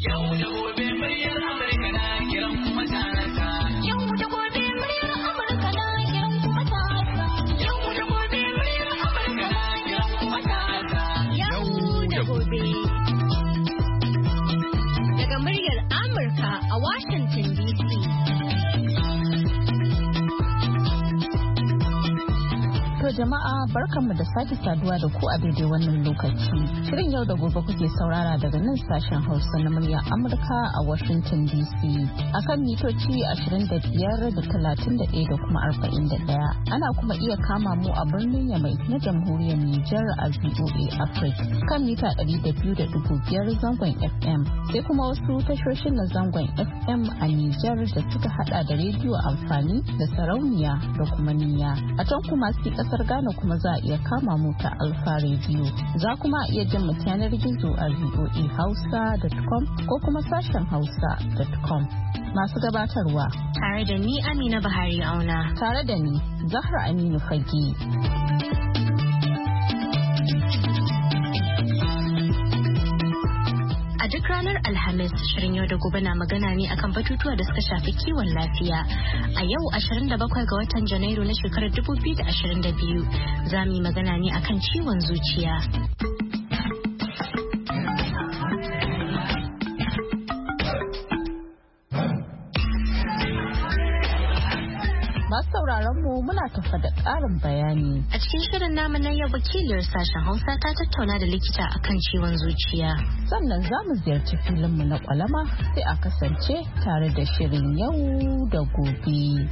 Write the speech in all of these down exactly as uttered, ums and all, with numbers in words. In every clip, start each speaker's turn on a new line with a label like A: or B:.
A: Yau da gobe muryar Amurka na kiran matasa. Yau da gobe muryar Amurka na kiran matasa. Yau da gobe muryar Amurka na kiran matasa. Yau da gobe. Daga muryar Amurka a Washington D C.
B: To jama'a barkanmu da sake saduwa da ku a daidai wannan lokaci. Shirin yau da gobe kuke saurara daga nan sashen Hausa na muryar Amurka a Washington D C. Akan mitoci ashirin da biyar da talatin da ɗaya da kuma arba'in da ɗaya. Ana kuma iya kama mu a birnin Yamai na Jamhuriyar Nijar a V O A Africa kan mita ɗari da biyu da ɗigo biyar zangon F M. Sai kuma wasu tashoshin na zangon F M a Nijar da suka hada da rediyo amfani da sarauniya da kuma niyya. A can kuma sai kasar Ghana kuma za a iya kama mu ta Alfa Radio. Za kuma a iya jin mu yanar gizo a v o a hausa dot com ko kuma sashen hausa dot com. Masu gabatarwa
C: tare da ni Amina Bahari Auna.
B: Tare da ni Zahra Aminu Fage.
C: A duk ranar Alhamis, shirin yau da gobe na magana ne akan batutuwa da suka shafi kiwon lafiya. A yau ashirin da bakwai ga watan Janairu na shekarar dubu biyu da ashirin da biyu, za mu yi magana ne akan ciwon zuciya.
B: Masu sauraron mu muna tafa da ƙarin bayani.
C: A cikin shirin namu na yau wakiliyar sashen Hausa ta tattauna da likita akan ciwon zuciya.
B: Sannan za mu ziyarci filinmu na kwalama sai a kasance tare da shirin yau da gobe.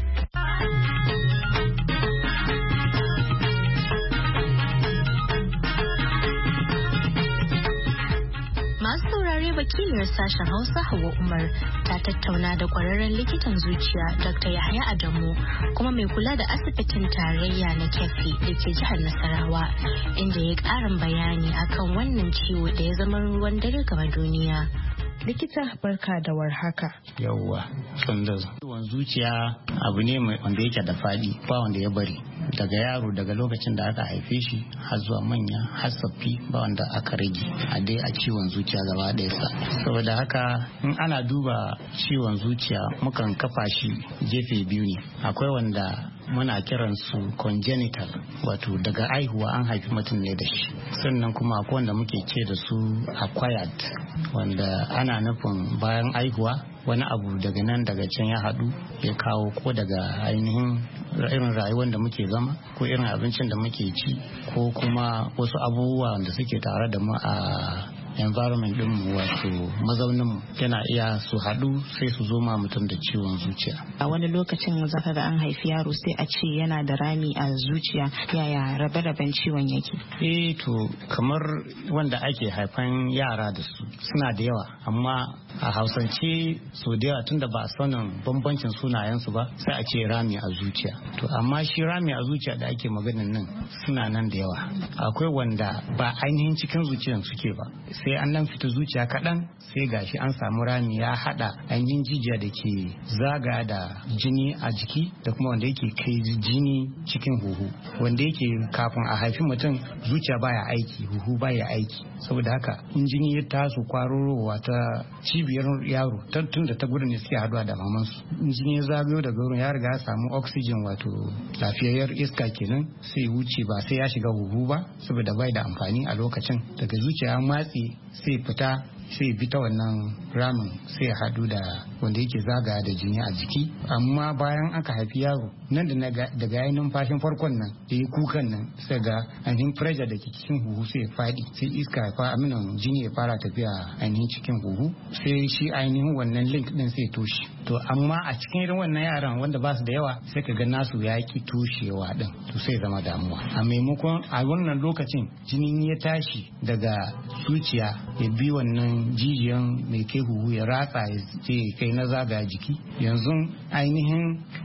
C: Masu saurare wakiliyar sashen Hausa Hauwa Umar ta tattauna da kwararren likitan zuciya Doctor Yahaya Adamu kuma mai kula da asibitin tarayya na Keffi da ke jihar Nasarawa, inda ya ƙarin bayani akan wannan ciwo da ya zama ruwan dare game duniya.
D: Likita barka da warhaka.
E: Yawwa, sanda ciwon zuciya abu ne wanda yake da faɗi ba wanda ya bari. Daga yaro daga lokacin da aka haife shi har zuwa manya har tsaffi ba wanda aka rage a dai a ciwon zuciya gaba ɗaya sa. Saboda haka in ana duba ciwon zuciya mukan kafa shi gefe biyu ne. Akwai wanda muna kiran su congenital, wato daga aihuwa an haifi mutum ne da shi. Sannan kuma akwai wanda muke ce da su acquired, wanda ana nufin bayan aihuwa wani abu daga nan daga can ya haɗu ya kawo ko daga ainihin irin rayuwar da muke zama ko irin abincin da muke ci ko kuma wasu abubuwa da suke tare da mu a environment din wato mazaunin mu yana iya su haɗu sai su zo ma mutum da ciwon zuciya.
D: A wani lokacin zaka ga an haifi yaro sai a ce yana da rami a zuciya, yaya rabe-raben ciwon yake?
E: Eh to kamar wanda ake haifan yara da su suna da yawa, amma a hausance so da yawa tunda ba a sanin bambancin sunayensu ba sai a ce rami a zuciya. To amma shi rami a zuciya da ake maganin nan suna nan da yawa. Akwai wanda ba ainihin cikin zuciyan suke ba, sai an nan fita zuciya kaɗan sai gashi an samu rami ya haɗa ainihin jijiya da ke zaga da jini a jiki da kuma wanda yake kai jini cikin huhu, wanda yake kafin a haifi mutum zuciya baya aiki, huhu baya aiki. Saboda haka in jini ya taso kwarorowa ta cibiyar yaro tun da ta gudun ne suke haɗuwa da mamansu, in jini ya zagayo daga wurin ya riga ya samu oxygen wato lafiyayyar iska kenan sai wuce ba sai ya shiga huhu ba saboda bai da amfani a lokacin. Daga zuciya ya matse sai fita sai bi ta wannan ramin sai ya hadu da wanda yake zagaya da jini a jiki. Amma bayan aka haifi yaro nan da daga yayin numfashin farkon nan da ya kukan nan sai ga ainihin pressure da ke cikin huhu sai ya fadi, sai iska ya fara aminan jini ya fara tafiya ainihin cikin huhu, sai shi ainihin wannan link din sai toshe. To amma a cikin irin wannan yaran wanda ba su da yawa sai ka ga nasu ya ki toshewa din, to sai zama damuwa. A maimakon a wannan lokacin jini ya tashi daga zuciya ya bi wannan jijiyan mai kai huhu ya ratsa ya je kai na zaga jiki, yanzu ainihin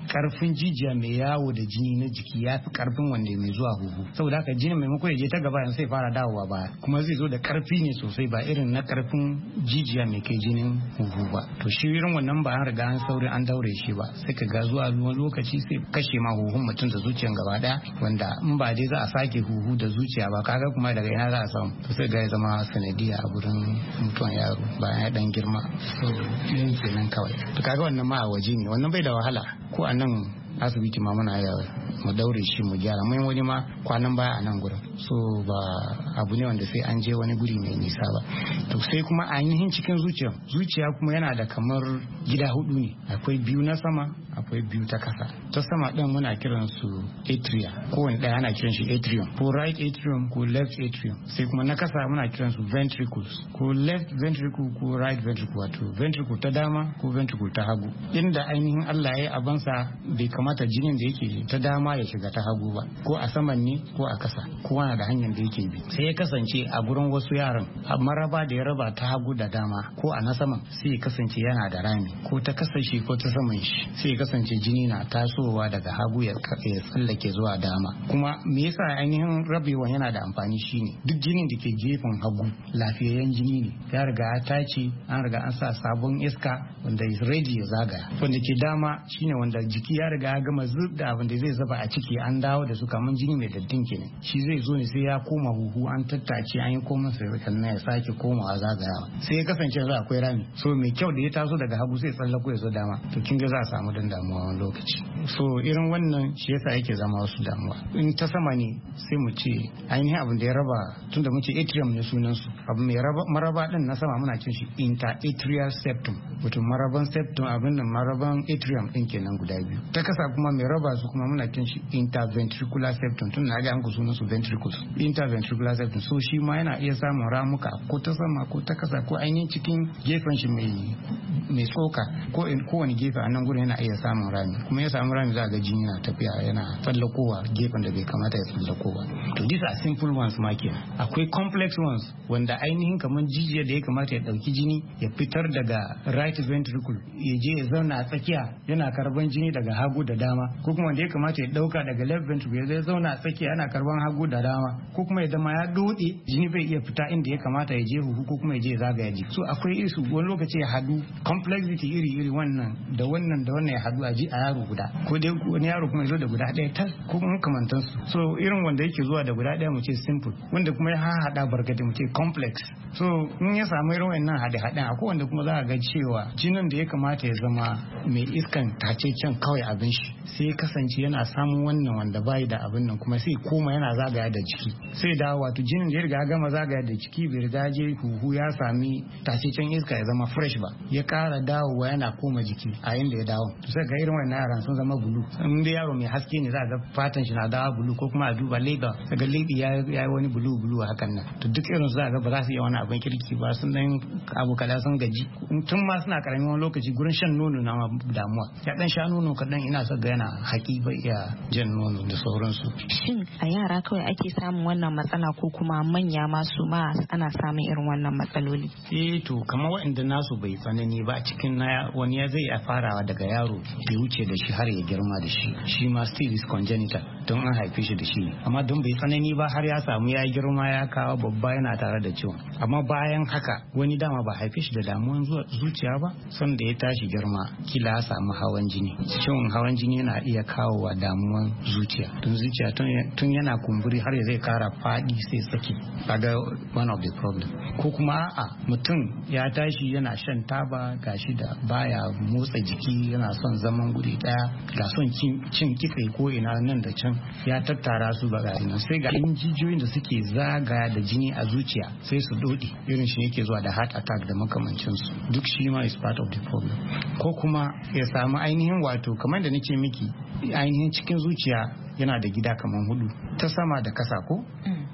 E: karfin jijiya mai yawo da jini na jiki ya fi karfin wanda mai zuwa huhu saboda haka jini maimako ya je ta gaba sai fara dawowa baya kuma zai zo da karfi ne sosai ba irin na karfin jijiya mai kai jinin huhu ba to shi irin wannan ba an riga an sauri an daure shi ba sai ka ga zuwa lokaci sai kashe ma huhun mutum da zuciyan gaba daya wanda in ba dai za a sake huhu da zuciya ba kaga kuma daga ina za a samu to sai ga ya zama sanadiya a gurin mutuwan yaro bayan ya dan girma so yin kenan kawai to kaga wannan ma a waje ne wannan bai da wahala ko a nan asibiti ma muna ya mu daure shi mu gyara mai wani ma kwanan baya a nan gurin so ba abu ne wanda sai an je wani guri mai nisa ba to sai kuma ainihin cikin zuciya zuciya kuma yana da kamar gida hudu ne akwai biyu na sama akwai biyu ta kasa ta sama din muna kiran su atria ko wani daya ana kiran shi atrium ko right atrium ko left atrium sai kuma na kasa muna kiran su ventricles ko left ventricle ko right ventricle wato ventricle ta dama ko ventricle ta hagu inda ainihin Allah ya yi abansa bai kamata jinin da yake ta dama ya shiga ta hagu ba ko a saman ne ko a kasa kowa na da hanyar da yake bi sai ya kasance a gurin wasu yaran a maraba da ya raba ta hagu da dama ko a na saman sai ya kasance yana da rami ko ta kasa shi ko ta saman shi sai ya kasance jini na tasowa daga hagu ya tsallake zuwa dama kuma me yasa ainihin rabewan yana da amfani shine duk jinin da ke gefen hagu lafiyayyen jini ne ya riga ya tace an riga an sa sabon iska wanda is ready ya zagaya wanda ke dama shine wanda jiki ya riga ya gama zub da abin da zai zaba a ciki an dawo da su kamar jini mai daddin kenan shi zai zo ne sai ya koma huhu an tattace an yi koma sai sannan ya sake komawa zagayawa sai ya kasance za akwai rami so mai kyau da ya taso daga hagu sai tsallako ya zo dama to kin ga za a samu dan damuwa wani lokaci so irin wannan shi yasa yake zama wasu damuwa in ta sama ne sai mu ce ainihin abin da ya raba tunda muke atrium ne sunan su abu mai maraba din na sama muna cin shi interatrial septum wato maraban septum abin nan maraban atrium din kenan guda biyu ta kasa kuma mai raba su kuma muna cin shi interventricular septum tun na ga an ku sunan su ventricles interventricular septum so shi ma yana iya samun ramuka ko ta sama ko ta kasa ko ainihin cikin gefen shi mai mai tsoka ko in kowane gefe a nan gurin yana iya samun rami kuma ya samu rami za ga jini na tafiya yana tsallakowa gefen da bai kamata ya tsallakowa to these are simple ones ma kenan akwai complex ones wanda ainihin kamar jijiya da ya kamata ya dauki jini ya fitar daga right ventricle ya je ya zauna a tsakiya yana karban jini daga hagu da dama ko kuma wanda ya kamata ya dauka daga left ventricle ya zauna a tsakiya yana karban hagu da dama ko kuma ya zama ya dode jini bai iya fita inda ya kamata ya je huhu ko kuma ya je zagaya jiki so akwai isu wani lokaci ya hadu complexity iri iri wannan da wannan da wannan ya hadu a ji a yaro guda ko dai wani yaro kuma ya zo da guda ɗaya tas ko kuma kamantan su so irin wanda yake zuwa da guda ɗaya mu ce simple wanda kuma ya hada barkate mu ce complex so in ya samu irin wannan hade haden akwai wanda kuma za a ga cewa jinin da ya kamata ya zama mai iskan tacecen kawai abin shi sai ya kasance yana samun wannan wanda bai da abin nan kuma sai koma yana zagaya da jiki sai da wato jinin da ya riga gama zagaya da jiki bai riga je huhu ya sami tacecen iska ya zama fresh ba ya kara dawowa yana koma jiki a inda ya dawo to sai ga irin wannan yaran sun zama bulu in dai yaro mai haske ne za ga fatan shi na dawo bulu ko kuma a duba leda daga ledi ya yi wani bulu bulu hakan nan to duk irin su za ga ba za su iya wani abin kirki ba sun dan abu kala sun gaji tun ma suna karamin wani lokaci gurin shan nono na damuwa ya dan sha nono kadan ina so ga yana haƙi bai iya jan nono da sauransu
D: shin a yara kawai ake samun wannan matsala ko kuma manya ma su ma ana samun irin wannan matsaloli
E: eh to kamar waɗanda nasu bai tsanani ba cikin na wani ya zai iya farawa daga yaro ya wuce da shi har ya girma da shi shi ma still is congenital don an haife shi da shi amma don bai tsanani ba har ya samu ya girma ya kawo babba yana tare da ciwon amma bayan haka wani dama ba haife shi da damuwan zuciya ba son da ya tashi girma kila ya samu hawan jini ciwon hawan jini yana iya kawo wa damuwan zuciya don zuciya tun yana kumburi har ya zai kara fadi sai saki kaga one of the problem ko kuma a'a mutum ya tashi yana shan taba gashi da baya motsa jiki yana son zaman guri daya ga son cin kitse ko ina nan da can ya tattara su ba gari nan sai ga jijiyoyin da suke zagaya da jini a zuciya sai su dode irin shi yake zuwa da heart attack da makamancin su duk shi ma is part of the problem ko kuma ya samu ainihin wato kamar da nake miki ainihin cikin zuciya yana da gida kamar hudu ta sama da kasa ko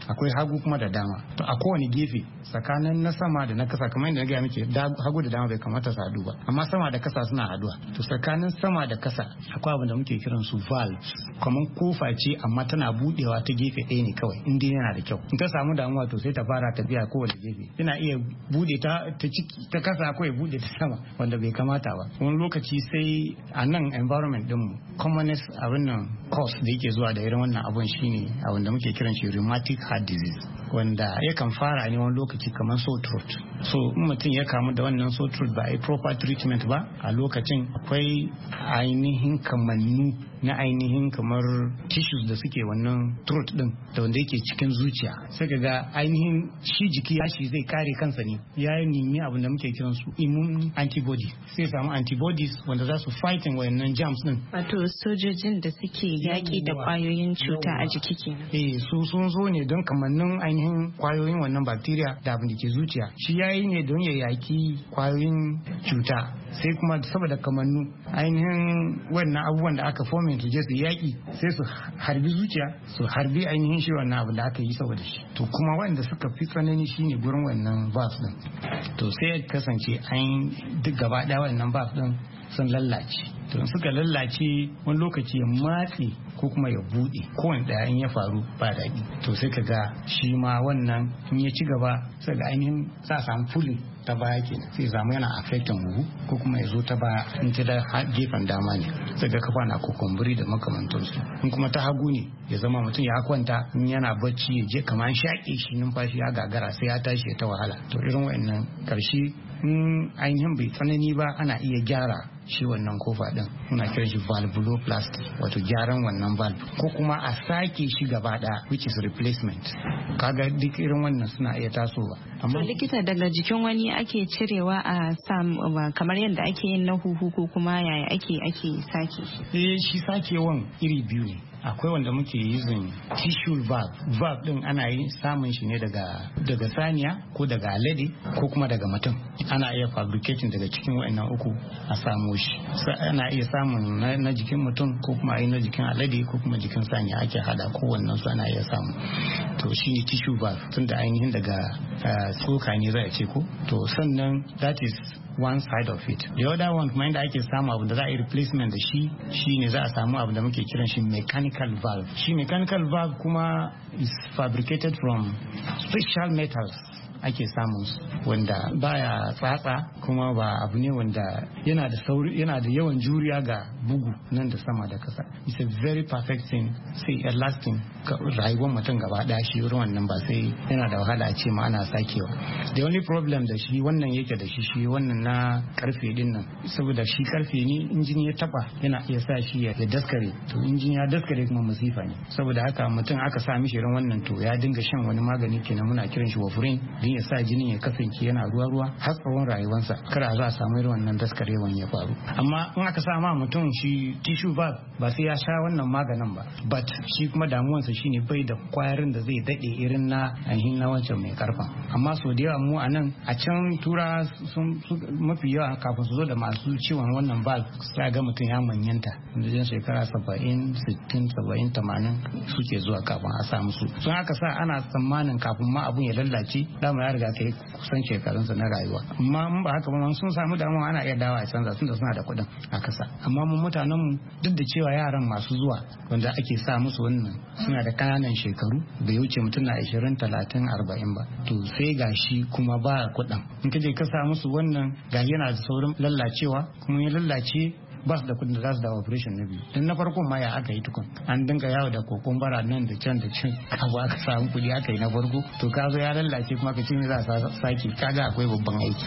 E: akwai hagu kuma da dama. To a kowane gefe tsakanin na sama da na kasa kamar yadda na gaya muke hagu da dama bai kamata su haɗu ba, amma sama da kasa suna haɗuwa. To tsakanin sama da kasa akwai abin da muke kiran su valves, kamar kofa ce amma tana budewa ta gefe ɗaya ne kawai in dai yana da kyau. In ta samu damuwa to sai ta fara tafiya kowane gefe, yana iya bude ta ta ciki ta kasa ko ya bude ta sama wanda bai kamata ba. Wani lokaci sai a nan environment din mu commonest abin nan cause da yake zuwa da irin wannan abun shine abin da muke kiran shi rheumatic heart disease, wanda yakan fara ne wani lokaci kamar sore throat. So in mutum ya kamu da wannan sore throat ba a yi proper treatment ba, a lokacin akwai ainihin kamannu na ainihin kamar tissues da suke wannan throat din da wanda yake cikin zuciya, sai ka ga ainihin shi jiki ya shi zai kare kansa ne, ya yi nemi abin da muke kiran su immune antibody, sai samu antibodies wanda za su fighting wayannan germs din.
D: Wato sojojin da suke yaki da kwayoyin cuta a jiki kenan.
E: Eh su sun zo ne don kamannin ainihin kwayoyin wannan bacteria da abin da ke zuciya, shi yayi ne don ya yaki kwayoyin cuta, sai kuma saboda kamannu ainihin wannan abubuwan da aka fomin su je su yaki sai su harbi zuciya, su harbi ainihin shi wannan abu da aka yi saboda shi. To kuma wanda suka fi tsanani shine gurin wannan valves din, to sai ya kasance an duk gaba daya wannan valves din sun lallace. To suka lallace wani lokaci ya matse ko kuma ya bude, kowane daya in ya faru ba daɗi. To sai ka ga shi ma wannan in ya ci gaba sai ga ainihin za a samu pulling ta baya kenan, sai zama yana affecting huhu ko kuma ya zo ta baya in ta da gefen dama ne sai ga kafa na kokumburi da makamantansu. In kuma ta hagu ne ya zama mutum ya kwanta in yana bacci ya je kamar shaƙe shi numfashi ya gagara sai ya tashi ya ta wahala. To irin wa'annan karshe in ainihin bai tsanani ba ana iya gyara shi wannan kofa din, muna kiran shi valvuloplasty, wato gyaran wannan valve ko kuma a sake shi gaba daya which is replacement. Kaga duk irin wannan suna iya tasowa.
D: Amma likita daga jikin wani ake cirewa a sam kamar yadda ake yin na huhu ko kuma yaya ake ake sake shi?
E: Eh shi sakewan iri biyu ne. Akwai wanda muke using tissue valve. Valve din ana yi samun shi ne daga daga saniya ko daga alade ko kuma daga mutum. Ana iya fabricating daga cikin wa'annan uku a samu shi. Ana iya samun na, na jikin mutum ko kuma yi na jikin alade ko kuma jikin saniya ake hada, kowannen su ana iya samu. To shi ne tissue valve tunda ainihin daga uh, tsoka ne za a ce ko. To sannan that is one side of it. The other one kuma inda ake samu abu da za a yi replacement da shi shine za a samu abu da muke kiran shi mechanical valve. Shi mechanical valve kuma is fabricated from special metals ake samun su, wanda baya tsatsa kuma ba abu ne wanda yana da sauri, yana da yawan juriya ga bugu nan da sama da kasa. It's a very perfect thing, sai a lasting rayuwar mutum gaba daya shi ruwan nan ba sai yana da wahala a ce ma ana sakewa. The only problem da shi wannan yake da shi shi wannan na karfe din nan, saboda shi karfe ne injini ya taba yana iya sa shi ya daskare, to injini ya daskare kuma masifa ne. Saboda haka mutum aka sa mishi irin wannan to ya dinga shan wani magani kenan muna kiran shi warfarin din ya sa jinin ya kasance yana ruwa-ruwa har tsawon rayuwarsa, kada za a samu irin wannan daskarewan ya faru. Amma in aka sa ma mutum shi tissue valve ba sai ya sha wannan maganin ba, but shi kuma damuwarsa shine bai da kwayarin da zai dade irin na ainihin na wancan mai karfa. Amma so da yawa mu a nan a can tura sun mafi yawa kafin su zo da masu ciwon wannan valve sai ga mutum ya manyanta wajen shekara saba'in sittin saba'in tamanin suke zuwa kafin a sa musu. Sun aka sa ana tsammanin kafin ma abun ya lallace dama ya riga kai kusan shekarunsa na rayuwa. Amma mun ba haka ba sun samu damuwa ana iya dawa a canza tunda suna da kuɗin a kasa. Amma mun mutanen mu duk da cewa yaran masu zuwa wanda ake sa musu wannan suna da kananan shekaru bai wuce mutum na ashirin talatin arba'in ba, to sai gashi kuma ba kuɗin. In ka je ka sa musu wannan gashi yana da saurin lallacewa, kuma ya lallace ba su da kudin da za su da operation na biyu. Dan na farko ma ya aka yi tukun an dinga yawo da kokon bara nan da can da can abu aka samu kudi aka yi na farko, to ka zo ya lallace kuma ka ce me za a sake, kaga akwai babban aiki.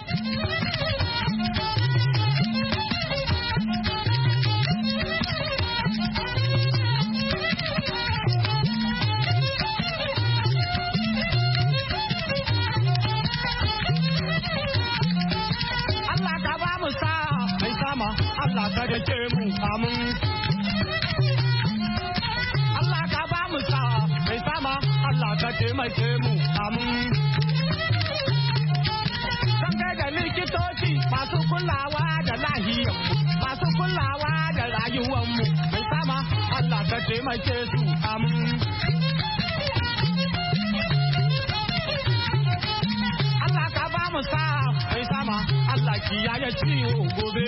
F: Allah ka dake mu amin. Allah ka ba mu sa mai sama, Allah ka taimake mu amin. Zan kai da likitoci masu kulawa da lahiyar, masu kulawa da rayuwar mu mai sama, Allah ka taimake su amin. mu sa mai sama Allah kiyaye ciwo gobe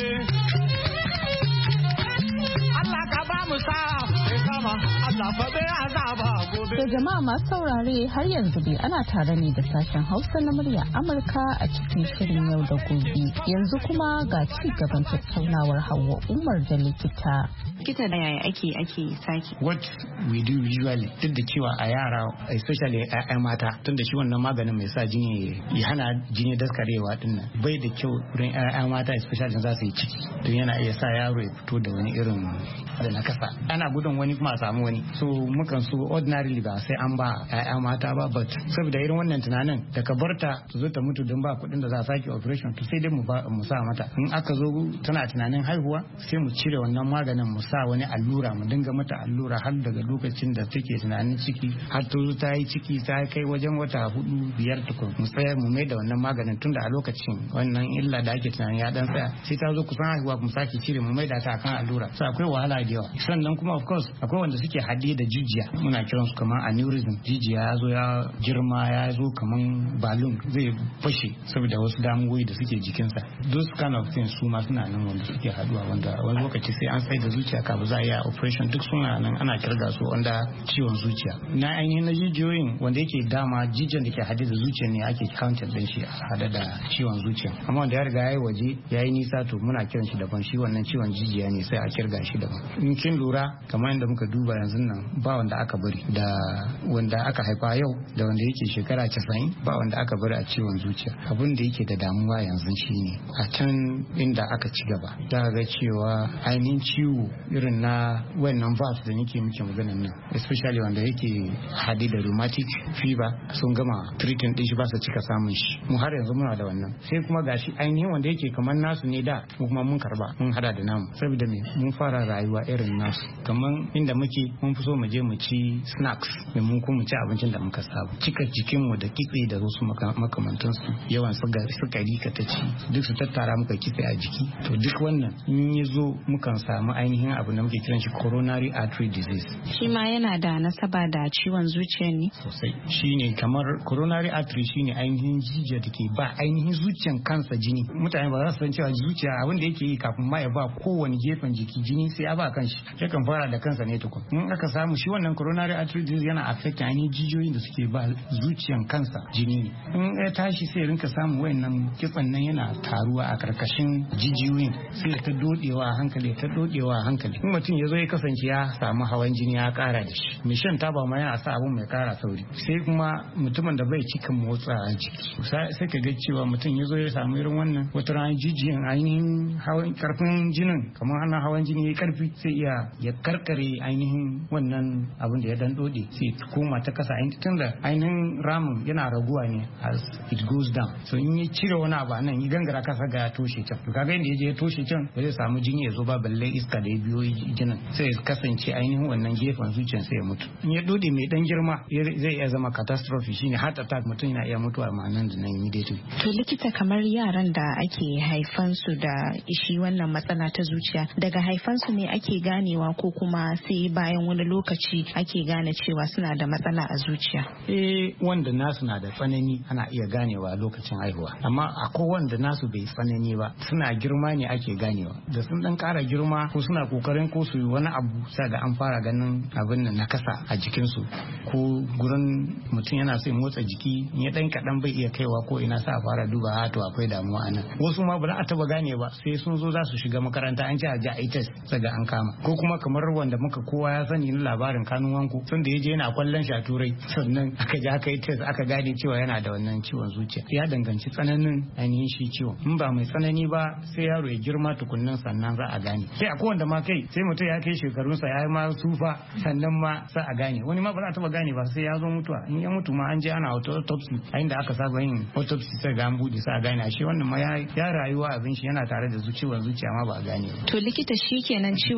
F: Allah ka ba mu sa mai sama Allah fa bai azaba gobe.
B: To jama'a masu saurare har yanzu dai ana tare ne da sashen Hausa na murya Amurka a cikin shirin yau da gobe. Yanzu kuma ga ci gaban tattaunawar Hauwa Umar da likita.
D: Likita da yaya ake ake saki?
E: What we do usually duk da cewa a yara especially a mata tun da shi wannan maganin mai sa jini ya hana jini daskarewa din nan bai da kyau wurin ƴaƴa mata especially za su yi ciki don yana iya sa yaro ya fito da wani irin da nakasa ana gudun wani kuma a samu wani so mukan so ordinarily ba sai an ba ƴaƴa mata ba but saboda irin wannan tunanin da ka barta ta zo ta mutu don ba kuɗin da za a sake operation to sai dai mu ba mu sa mata in aka zo tana tunanin haihuwa sai mu cire wannan maganin mu sa wani allura mu dinga mata allura har daga lokacin da take tunanin ciki har ta zo ta yi ciki ta kai wajen wata hudu biyar tukun mu tsaya mu mai da wannan maganin tunda a lokacin wannan illa da ake tunanin ya dan tsaya sai ta zo kusan haihuwa mu sake cire mu mai da ta kan allura so akwai wahala da yawa sannan kuma of course akwai wanda suke haɗe da jijiya muna kiran su kamar aneurysm jijiya ya zo ya girma ya zo kamar balloon zai fashe saboda wasu damuwoyi da suke jikinsa those kind of things su ma suna nan wanda suke haduwa wanda wani lokaci sai an sai da zuciya kafin za a yi operation duk suna nan ana kirga su wanda ciwon zuciya na ainihin na jijiyoyin wanda yake dama jijiyan da ke haɗe da zuciya ne ake counted din shi a hada da ciwon zuciya amma wanda ya riga ya yi waje ya yi nisa to muna kiran shi daban shi wannan ciwon jijiya ne sai a kirga shi daban in kin lura kamar yadda muka duba yanzu nan ba wanda aka bari da wanda aka haifa yau da wanda yake shekara casa'in ba wanda aka bari a ciwon zuciya abin da yake da damuwa yanzu shine a can inda aka ci gaba za ga cewa ainihin ciwo irin na wannan valves da nake muke maganan nan especially wanda yake hadi da rheumatic fever sun gama treating din shi ba su cika samun shi mu har yanzu muna da wannan sai kuma gashi ainihin wanda yake kamar nasu ne da mu kuma mun karba mun hada da namu saboda me mun fara rayuwa irin nasu kamar inda muke mun fi so mu je mu ci snacks mun kuma mu ci abincin da muka saba cika jikinmu da kitse da wasu makamantansu yawan sukari ka ta ci duk su tattara muka kitse a jiki to duk wannan in ya zo mukan samu ainihin abu da muke kiran shi coronary artery disease
D: shi ma yana da nasaba da ciwon zuciya ne
E: sosai shine kamar coronary artery shine ainihin jijiya da ke ba ainihin zuciyan kansa jini mutane ba za su san cewa zuciya abin da yake yi kafin ma ya ba kowane gefen jiki jini sai ya ba kanshi yakan fara da kansa ne tukun in aka samu shi wannan coronary artery disease yana affect ainihin jijiyoyin da suke ba zuciyan kansa jini ne in ya tashi sai rinka samun wayannan kitsan nan yana taruwa a karkashin jijiyoyin sai ta dodewa a hankali ta dodewa a hankali in mutum ya zo ya kasance ya samu hawan jini ya kara da shi mai shan taba ma yana sa abun mai kara sauri sai kuma mutumin da bai cika motsa a jiki sai ka ga cewa mutum ya zo ya samu irin wannan wata ran jijiyan ainihin hawan karfin jinin kamar ana hawan jini ya karfi sai iya ya karkare ainihin wannan abin da ya dan dode sai koma ta kasa tunda ainihin ramin yana raguwa ne as it goes down so in ya cire wani abu nan ya gangara kasa ga ya toshe can to kaga inda ya je ya toshe can ba zai samu jini ya zo ba balle iska da ya biyo jinin sai ya kasance ainihin wannan gefen zuciyar sai ya mutu in ya dode mai dan girma zai iya zama catastrophe shine heart attack mutum yana iya mutuwa ma nan da nan immediately
D: to likita kamar yaran da ake haifan su da ishi wannan matsala ta zuciya daga haifan su ne ake ganewa ko kuma sai bayan wani lokaci ake gane cewa suna da matsala a zuciya
E: eh wanda nasu na da tsanani ana iya ganewa lokacin haihuwa amma akwai wanda nasu bai tsanani ba suna girma ne ake ganewa da sun dan kara girma ko suna kokarin ko su wani abu sai da an fara ganin abin nan na kasa a jikin su ko gurin mutum yana so ya motsa jiki ya dan kadan bai iya kaiwa ko ina sa a fara duba ha to akwai damuwa anan wasu ma ba za a taba gane ba sai sun zo za su shiga makaranta an ce a ji a test daga an kama ko kuma kamar wanda muka kowa ya sani na labarin kanun wanku tun da yaje yana kwallon sha turai sannan aka ji aka yi test aka gane cewa yana da wannan ciwon zuciya ya danganci tsananin ainihin shi ciwon in ba mai tsanani ba sai yaro ya girma tukunnan sannan za a gane sai akwai wanda ma kai sai mutum ya kai shekarunsa ya yi ma sufa sannan ma sa a gane wani ma ba za a taba gane ba sai ya zo mutuwa in ya mutu ma an je ana autopsy a inda aka saba yin autopsy sai ga an bude sa a gane ashe wannan ma ya rayuwa abin shi yana tare da ciwon zuciya ma ba a gane ba
D: to likita shi kenan ciwon zuciya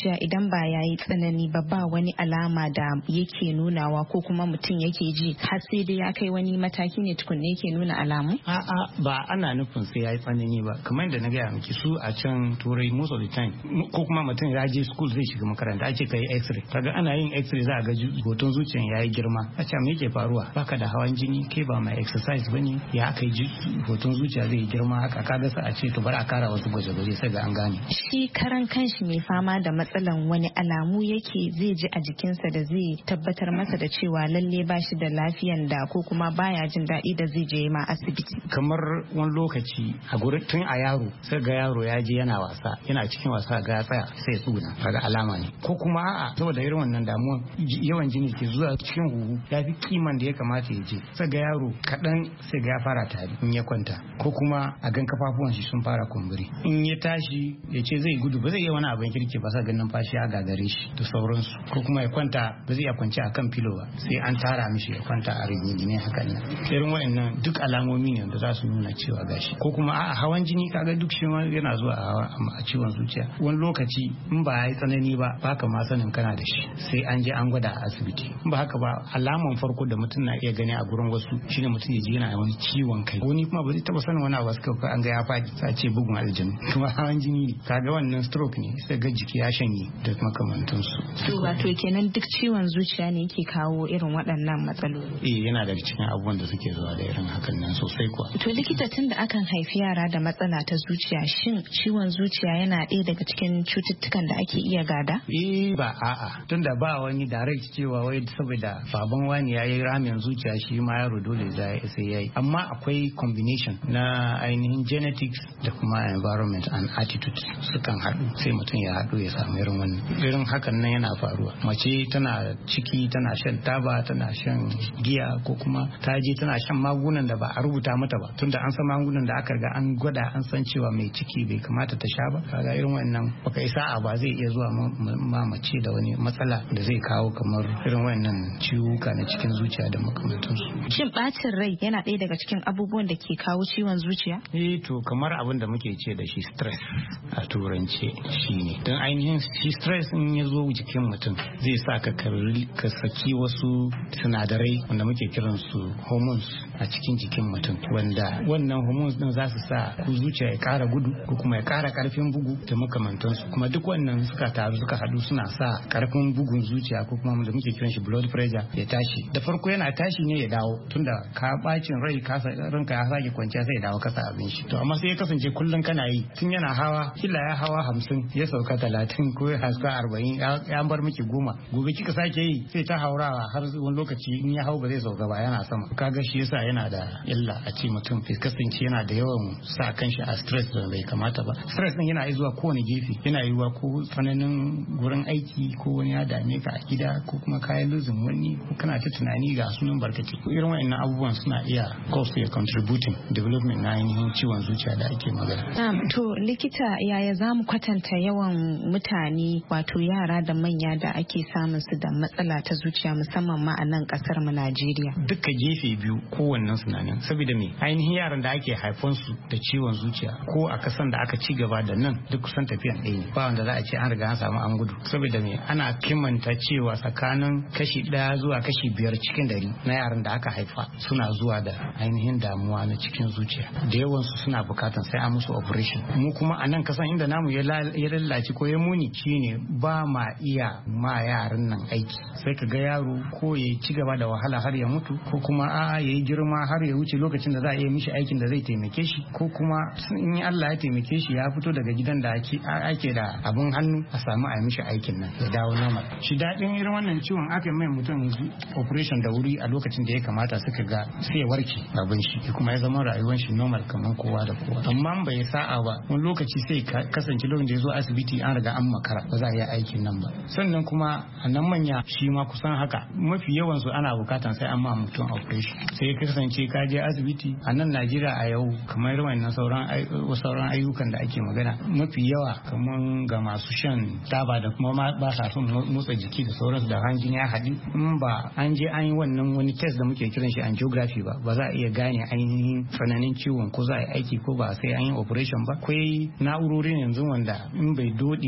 D: zuciya idan ba ya yi tsanani ba ba wani alama da yake nunawa ko kuma mutum yake ji har sai dai ya kai wani mataki ne tukunne yake nuna alamu?
E: A'a ba ana nufin sai ya yi tsanani ba, kamar da na gaya miki su a can turai most of the time ko kuma mutum ya je school zai shiga makaranta ake kai x-ray, kaga ana yin x-ray za a ga hoton zuciyan ya yi girma, a ce me yake faruwa, baka da hawan jini, ke ba mai exercise bane, ya aka yi hoton zuciya zai yi girma haka, kaga sa a ce to bari a kara wasu gwaje-gwaje sai ga an gane.
D: Shi karan kanshi mai fama da matsalan wani alamu yake zai ji a jikinsa da zai tabbatar masa da cewa lalle ba shi da lafiyan da ko kuma baya jin daɗi da zai je ma asibiti?
E: Kamar wani lokaci a gurin tun a yaro sai ga yaro ya je yana wasa, yana cikin wasa ga ya tsaya sai ya tsuna, kaga alama ne. Ko kuma a'a saboda irin wannan damuwan yawan jini ke zuwa cikin huhu ya fi kiman da ya kamata ya je, sai ga yaro kaɗan sai ga ya fara tari in ya kwanta, ko kuma a gan kafafuwan shi sun fara kumburi, in ya tashi ya ce zai gudu ba zai iya wani abin kirki ba, sa ganin numfashi ya gagare shi da sauransu, ko kuma ya kwanta ba zai iya kwanci a kan filo ba sai an tara mishi ya kwanta a rigingine hakan nan. Irin wa'annan duk alamomi ne da za su nuna cewa gashi. Ko kuma a'a hawan jini kaga duk shi ma yana zuwa a ciwon zuciya, wani lokaci in ba ya yi tsanani ba baka ma sanin kana da shi sai an je an gwada a asibiti. In ba haka ba alaman farko da mutum na iya gani a gurin wasu shine mutum ya ji yana wani ciwon kai, wani kuma ba zai taba sanin wani abu suka an ga ya faɗi sai ce bugun aljanu, kuma hawan jini ne, kaga wannan stroke ne sai ga jiki ya shanye da makamantansu.
D: To wato kenan duk ciwon zuciya ne yake kawo irin waɗannan matsaloli?
E: Eh yana daga cikin abubuwan da suke zuwa da irin hakan nan sosai kuwa.
D: To likita, tun da akan haifi yara da matsala ta zuciya, shin ciwon zuciya yana ɗaya daga cikin cututtukan da ake iya gada?
E: Eh ba a'a, tunda ba wani direct cewa wai saboda baban wani ya yi ramin zuciya shi ma yaro dole sai ya yi, amma akwai combination na ainihin genetics da kuma environment and attitude sukan haɗu sai mutum ya haɗu ya samu irin wannan. Irin hakan nan yana faruwa, mace tana ciki tana shan taba tana shan giya ko kuma ta je tana shan magungunan da ba a rubuta mata ba, tunda an san magungunan da aka riga an gwada an san cewa mai ciki bai kamata ta sha ba, kaga irin wannan baka isa a ba zai iya zuwa ma mace da wani matsala da zai kawo kamar irin wannan ciwuka na cikin zuciya da makamantansu.
D: Shin bacin rai yana ɗaya daga cikin abubuwan da ke kawo ciwon zuciya?
E: Eh to kamar abin da muke ce da shi stress a turance shine, don ainihin shi stress in ya zo jikin mutum zai sa ka ka saki wasu sinadarai wanda muke kiran su hormones a cikin jikin mutum, wanda wannan hormones din za su sa ku zuciya ya kara gudu ko kuma ya kara karfin bugu da makamantansu, kuma duk wannan suka taru suka hadu suna sa karfin bugun zuciya ko kuma da muke kiran shi blood pressure ya tashi. Da farko yana tashi ne ya dawo, tunda ka bacin rai ka ranka ya sake kwanciya sai ya dawo kasa abin shi, to amma sai ya kasance kullun kana yi, tun yana hawa kila ya hawa hamsin ya sauka talatin ko ya haska arba'in ya bar miki goma, gobe kika sake yi sai ta haurawa har wani lokaci in ya hau ba zai sauka ba yana sama. Kaga shi yasa yana da illa a ce mutum bai kasance yana da yawan sa kanshi a stress da bai kamata ba. Stress din yana zuwa kowane gefe, yana yiwuwa ko tsananin gurin aiki ko wani ya dame ka a gida ko kuma kayan luzin wani ko kana ta tunani ga sunan barkaci, ko irin wa'annan abubuwan suna iya cause ya contributing development na ainihin ciwon zuciya da ake magana.
D: Um, to likita, yaya za mu kwatanta yawan mutane wato yara da manya da ake samun su da matsala ta zuciya musamman ma a nan kasar mu Najeriya?
E: Duka gefe biyu kowannen su nan, saboda me ainihin yaran da ake haifan su da ciwon zuciya ko a kasan da aka ci gaba da nan duk kusan tafiyan ɗaya ne, ba wanda za a ce an riga an samu an gudu, saboda me ana kimanta cewa tsakanin kashi ɗaya zuwa kashi biyar cikin dari na yaran da aka haifa suna zuwa da ainihin damuwa na cikin zuciya, da yawan su suna bukatan sai an musu operation. Mu kuma a nan kasan inda namu ya lallace ko ya muni shine ba ma iya ma yaran nan aiki, sai ka ga yaro ko ya ci gaba da wahala har ya mutu ko kuma a'a ya yi girma har ya wuce lokacin da za a iya mishi aikin da zai taimake shi, ko kuma in Allah ya taimake shi ya fito daga gidan da ake da abin hannu a samu a mishi aikin nan ya dawo normal. Shi daɗin irin wannan ciwon aka mai mutum operation da wuri a lokacin da ya kamata suka ga sai ya warke abin shi kuma ya zama rayuwar shi normal kamar kowa da kowa. Amma bai sa'a ba wani lokaci sai kasance lokacin da ya zo asibiti an riga an makara ba za a yi aikin nan ba. Sannan kuma a nan manya shi ma kusan haka, mafi yawan su ana bukatan sai an ma mutum operation, sai kasance ka je asibiti a nan Najeriya a yau kamar wannan sauran sauran ayyukan da ake magana mafi yawa kamar ga masu shan taba da kuma ba sa son motsa jiki da sauransu da hanjin ya haɗu, in ba an je an yi wannan wani test da muke kiran shi angiography ba ba za a iya gane ainihin tsananin ciwon ko za a yi aiki ko ba sai an yi operation ba. Akwai na'urori yanzu wanda in bai dode da yawa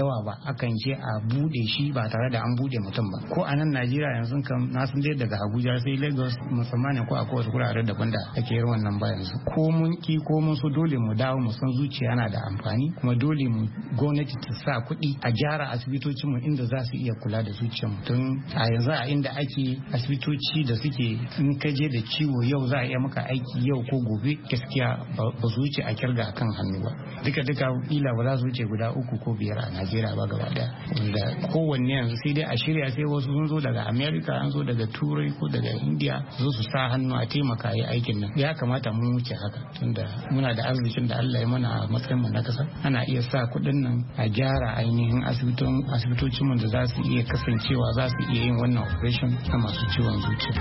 E: yawa ba akan je a bude shi ba tare da an bude mutum ba. Ko a nan Najeriya yanzu kan na san dai daga Abuja sai Lagos musamman ko akwai wasu wurare daban da ake yin wannan ba yanzu. Ko mun ki ko mun so dole mu dawo mu san zuciya na da amfani kuma dole mu gwamnati ta sa kuɗi a gyara asibitocin mu inda za su iya kula da zuciyar mutum. A yanzu a inda ake asibitoci da suke in ka je da ciwo yau za a iya maka aiki yau ko gobe gaskiya ba su wuce a kirga kan hannu ba. Duka duka kila ba za su wuce guda uku ko biyar a Najeriya ba gaba daya. Wanda kowanne yanzu sai dai a shirya sai wasu sun zo daga America an zo daga Turai ko daga India zo su sa hannu a taimaka yi aikin nan. Ya kamata mu wuce haka tunda muna da arzikin da Allah ya mana a matsayin mu na kasa. Ana iya sa kuɗin nan a gyara ainihin asibitocin mu da za su iya kasancewa za su iya yin wannan operation na masu ciwon zuciya.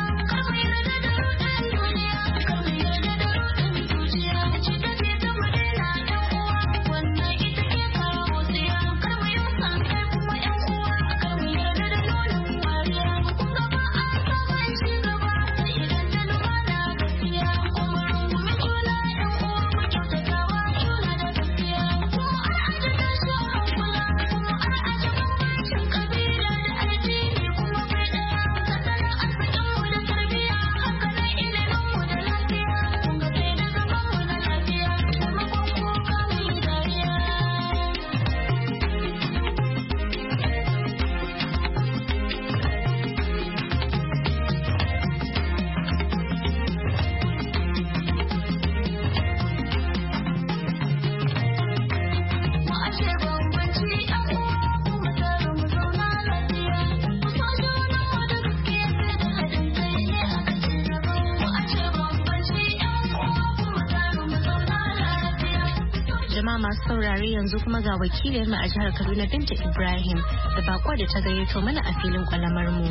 C: masu saurare yanzu kuma ga wakilin mu a jihar Kaduna Binta Ibrahim da bako da ta gayyato mana a filin kwalamar mu.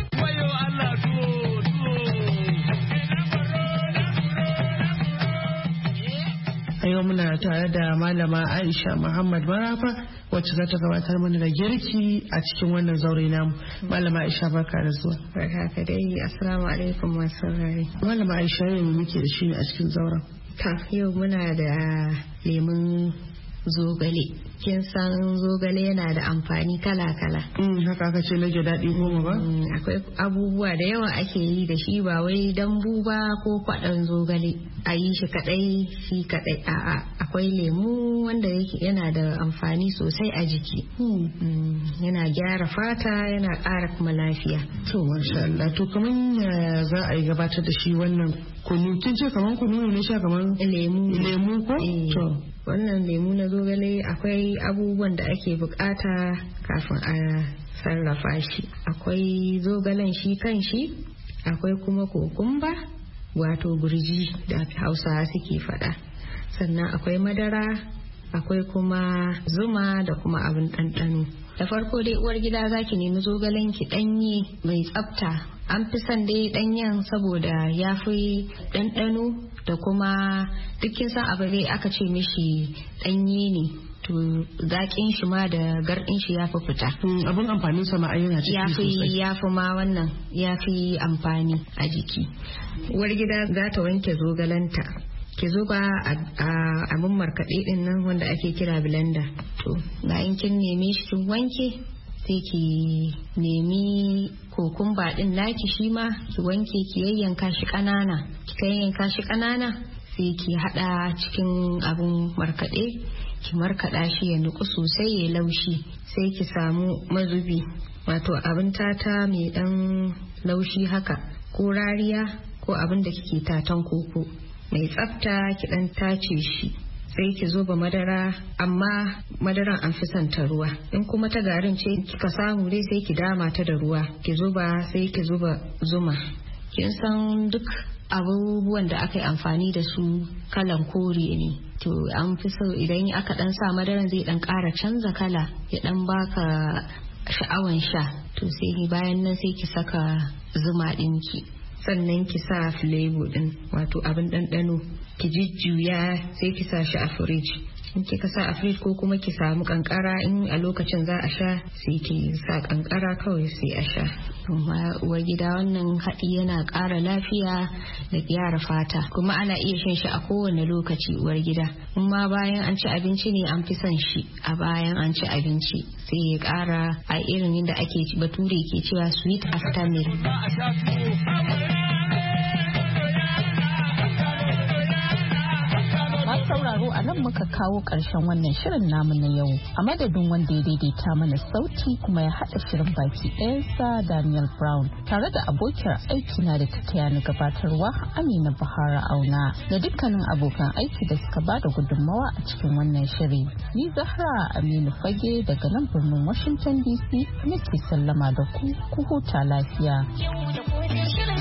G: A yau muna tare da malama Aisha Muhammad Marafa wacce za ta gabatar mana da girki a cikin wannan zaure namu. Malama Aisha barka da zuwa.
H: Barka ka dai. Assalamu alaikum masu saurare.
G: Malama Aisha yau muke da shi ne a cikin zauren.
H: Ta yau muna da lemun zogale. Kin san zogale yana da amfani kala-kala.
G: Mm, haka aka ce nage daɗi goma ba?
H: Mm, akwai abubuwa da yawa ake yi da shi ba wai dambu ba ko kwaɗon zogale. A yi shi kaɗai shi kaɗai a'a akwai lemu wanda yana da amfani sosai a jiki. Mm, yana gyara fata yana ƙara kuma lafiya.
G: To masha Allah to kaman yaya za a yi gabatar da shi wannan kunu kin ce kaman kunu ne sha kaman
H: lemu
G: lemu ko?
H: To wannan lemu na zogale akwai abubuwan da ake bukata kafin a sarrafa shi. Akwai zogalen shi kan shi, akwai kuma kokumba wato burji da hausawa suke faɗa, sannan akwai madara, akwai kuma zuma da kuma abin ɗanɗano. Da farko dai uwar gida za ki nemi zogalen ki ɗanye mai tsafta. An fi son dai ɗanyen saboda ya fi ɗanɗano da kuma dukkin san abu dai aka ce mishi ɗanye ne to zaƙin shi ma da garɗin shi ya fi fita.
G: Abin amfanin sa ma yana ciki sosai.
H: Ya fi ma wannan ya fi amfani a jiki. Uwar gida za ta wanke zogalanta. Ki zuba a abin markaɗe ɗin nan wanda ake kira blender. To bayan kin neme shi kin wanke sai ki nemi kokumba ɗin naki shi ma ki wanke ki yayyanka shi ƙanana. Ki yayyanka shi ƙanana sai ki haɗa cikin abin markaɗe. Ki markaɗa shi ya nuku sosai ya laushi sai ki samu mazubi wato abin tata mai ɗan laushi haka ko rariya ko abin da kike tatan koko mai tsafta ki ɗan tace shi sai ki zuba madara amma madaran an fi son ta ruwa in kuma ta garin ce kika samu dai sai ki dama ta da ruwa ki zuba sai ki zuba zuma. Kin san duk abubuwan da aka yi amfani da su kalan kore ne to an fi so idan aka dan sa madaran zai dan ƙara canza kala ya dan baka sha'awan sha to sai bayan nan sai ki saka zuma ɗinki sannan ki sa flavor din wato abin ɗanɗano ki jujjuya sai ki sa shi a firij in kika sa a fridge ko kuma ki samu kankara in a lokacin za a sha sai ki sa kankara kawai sai a sha. Amma uwar gida wannan haɗi yana ƙara lafiya da gyara fata kuma ana iya shan shi a kowane lokaci uwar gida. In ma bayan an ci abinci ne an fi son shi a bayan an ci abinci sai ya ƙara a irin yadda ake bature ke cewa sweet after meal.
B: sauraro a nan muka kawo ƙarshen wannan shirin namu na yau a madadin wanda ya daidaita mana sauti kuma ya haɗa shirin baki ɗayansa Daniel Brown tare da abokiyar aiki na da ta taya ni gabatarwa Amina Bahara Auna da dukkanin abokan aiki da suka bada gudunmawa a cikin wannan shiri. Ni Zahra Aminu Fage daga nan birnin Washington D C nake sallama da ku ku huta lafiya.